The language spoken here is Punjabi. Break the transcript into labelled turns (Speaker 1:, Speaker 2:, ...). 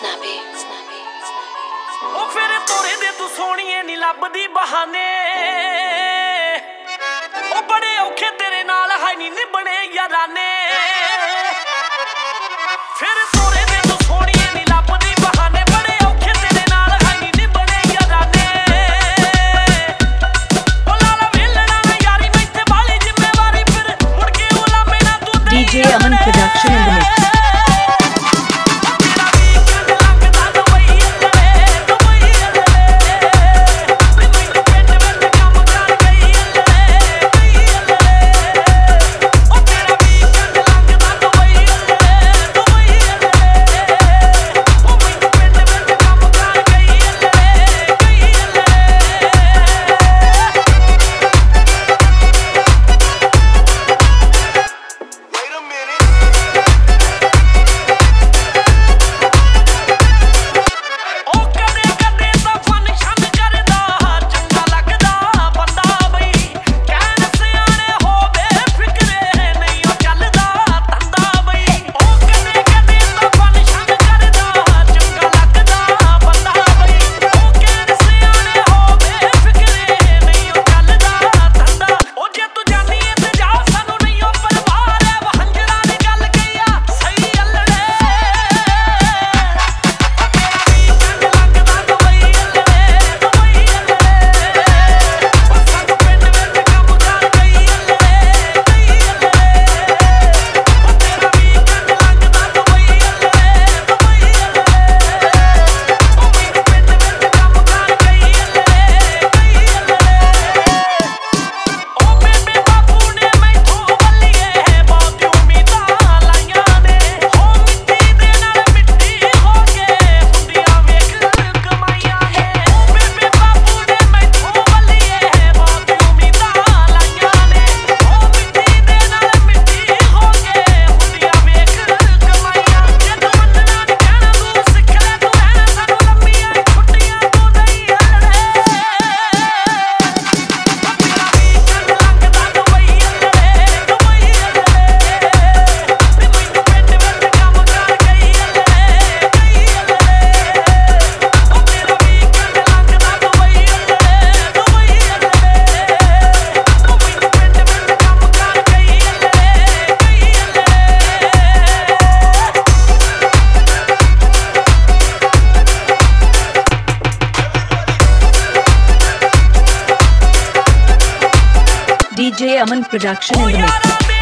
Speaker 1: ਉਹ ਫਿਰ ਤੋਰੇ ਦੇ ਤੂੰ ਸੋਹਣੀਏ ਨੀ ਲੱਭਦੀ ਬਹਾਨੇ ਉਹ ਬੜੇ ਔਖੇ ਤੇਰੇ ਨਾਲ ਹੈ ਨੀ ਨਿਭਣੇ ਯਾਰਾਨੇ ਫਿਰ ਤੋਰੇ ਦੇ ਤੂੰ ਸੋਹਣੀਏ ਨੀ ਲੱਭਦੀ ਬਹਾਨੇ ਬੜੇ ਔਖੇ ਤੇਰੇ ਨਾਲ ਹੈ ਨੀ ਨਿਭਣੇ ਯਾਰਾਨੇ ਉਹ ਲਾਲਾ ਵੇਲਣਾ ਨਾ ਯਾਰੀ ਮੈਂ ਇੱਥੇ ਬਾਲੀ ਜ਼ਿੰਮੇਵਾਰੀ ਫਿਰ ਮੁੜ ਕੇ ਉਹ ਲਾਮੇ ਨਾ ਤੂੰ
Speaker 2: DJ Aman Production in the mix. DJ Aman Production in the mix.